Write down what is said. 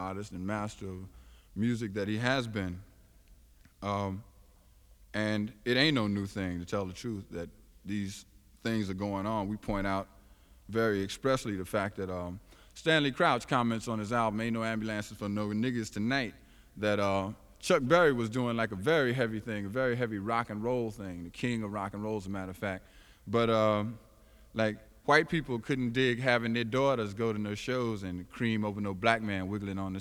artist and master of music that he has been. Um, and it ain't no new thing, to tell the truth, that these things are going on. We point out very expressly the fact that Stanley Crouch comments on his album "Ain't No Ambulances for No Niggas Tonight" that Chuck Berry was doing like a very heavy thing, a very heavy rock and roll thing, the king of rock and roll, as a matter of fact. But like white people couldn't dig having their daughters go to no shows and cream over no black man wiggling on the